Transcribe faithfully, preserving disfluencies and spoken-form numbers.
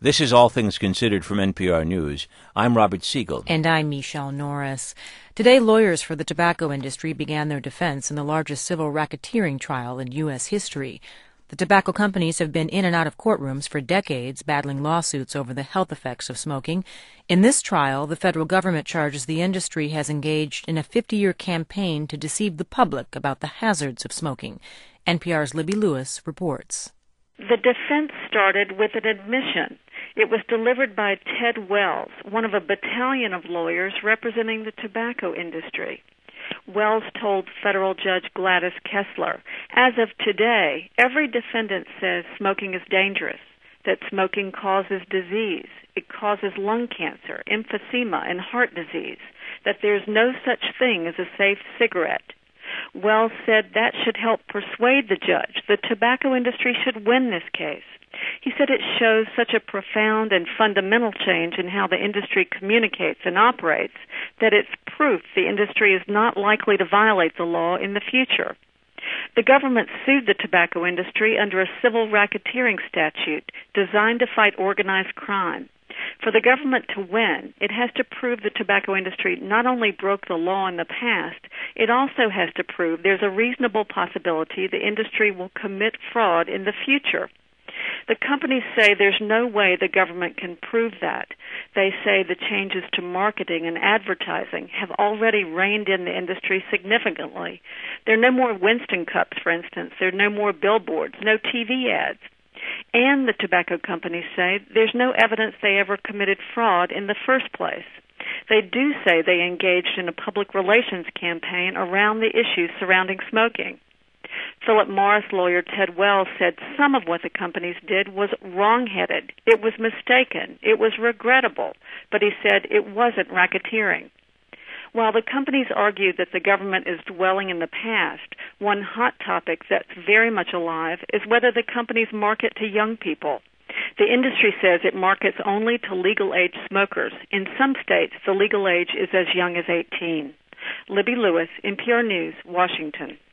This is All Things Considered from N P R News. I'm Robert Siegel. And I'm Michelle Norris. Today, lawyers for the tobacco industry began their defense in the largest civil racketeering trial in U S history. The tobacco companies have been in and out of courtrooms for decades, battling lawsuits over the health effects of smoking. In this trial, the federal government charges the industry has engaged in a fifty-year campaign to deceive the public about the hazards of smoking. N P R's Libby Lewis reports. The defense started with an admission. It was delivered by Ted Wells, one of a battalion of lawyers representing the tobacco industry. Wells told federal judge Gladys Kessler, as of today, every defendant says smoking is dangerous, that smoking causes disease, it causes lung cancer, emphysema, and heart disease, that there's no such thing as a safe cigarette. Wells said that should help persuade the judge the tobacco industry should win this case. He said it shows such a profound and fundamental change in how the industry communicates and operates that it's proof the industry is not likely to violate the law in the future. The government sued the tobacco industry under a civil racketeering statute designed to fight organized crime. For the government to win, it has to prove the tobacco industry not only broke the law in the past, it also has to prove there's a reasonable possibility the industry will commit fraud in the future. The companies say there's no way the government can prove that. They say the changes to marketing and advertising have already reined in the industry significantly. There are no more Winston cups, for instance. There are no more billboards, no T V ads. And the tobacco companies say there's no evidence they ever committed fraud in the first place. They do say they engaged in a public relations campaign around the issues surrounding smoking. Philip Morris lawyer Ted Wells said some of what the companies did was wrong-headed. It was mistaken. It was regrettable. But he said it wasn't racketeering. While the companies argue that the government is dwelling in the past, one hot topic that's very much alive is whether the companies market to young people. The industry says it markets only to legal-age smokers. In some states, the legal age is as young as eighteen. Libby Lewis, N P R News, Washington.